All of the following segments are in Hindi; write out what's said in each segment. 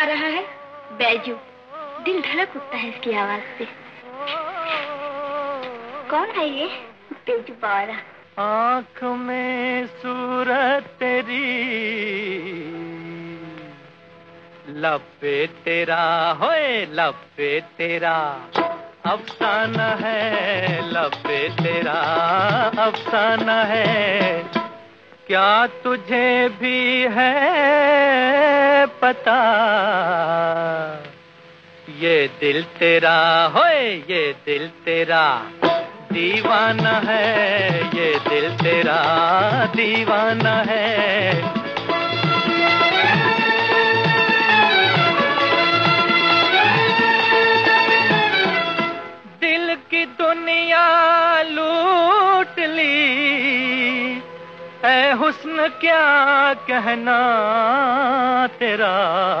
गा रहा है? बैजू। दिल धड़क उठता है इसकी आवाज से। कौन है ये बैजू बावरा? आँख में सूरत तेरी, लब पे तेरा होए, लब पे तेरा अफसाना है, लब पे तेरा अफसाना है। क्या तुझे भी है पता, ये दिल तेरा होए, ये दिल तेरा दीवाना है, ये दिल तेरा दीवाना है। दिल की दुनिया लूट ली, ऐ हुस्न क्या कहना तेरा।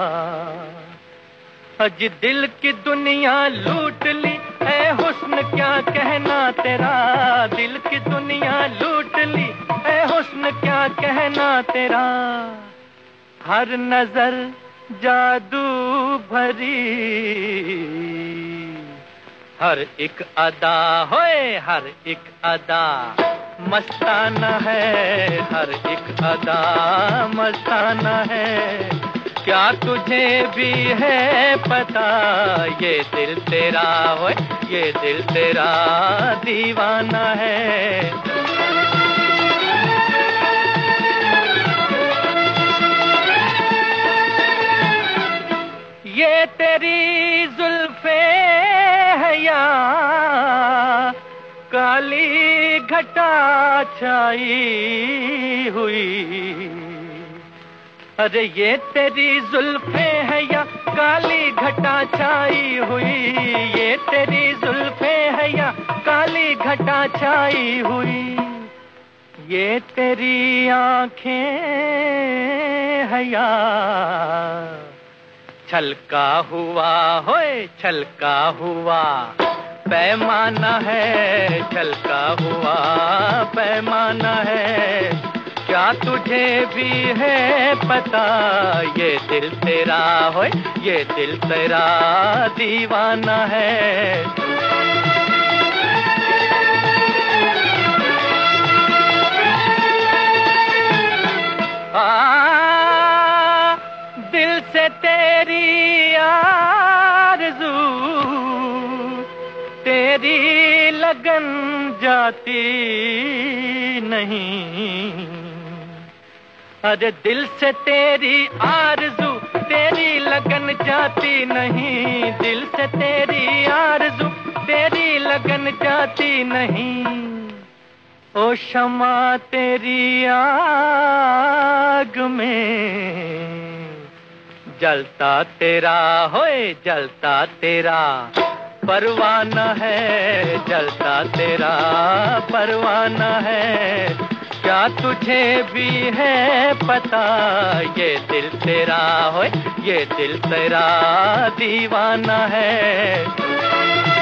अज दिल की दुनिया लूट ली, ऐ हुस्न क्या कहना तेरा। दिल की दुनिया लूट ली, ऐ हुस्न क्या कहना तेरा। हर नजर जादू भरी, हर एक अदा होए, हर एक अदा मस्ताना है, हर एक अदा मस्ताना है। क्या तुझे भी है पता, ये दिल तेरा होए, ये दिल तेरा दीवाना है। ये तेरी जुल्फे है या काली घटा छाई हुई। अरे ये तेरी जुल्फे है या काली घटा छाई हुई। ये तेरी जुल्फे है या काली घटा छाई हुई। ये तेरी आंखें है या छलका हुआ होए, छलका हुआ पैमाना है, छलका हुआ पैमाना है। क्या तुझे भी है पता, ये दिल तेरा होए, ये दिल तेरा दीवाना है। दिल से तेरी आरज़ू, तेरी लगन जाती नहीं। अरे दिल से तेरी आरज़ू, तेरी लगन जाती नहीं। दिल से तेरी आरज़ू, तेरी लगन जाती नहीं। ओ शमा तेरी आग में जलता तेरा होए, जलता तेरा परवाना है, जलता तेरा परवाना है। क्या तुझे भी है पता, ये दिल तेरा होए, ये दिल तेरा दीवाना है।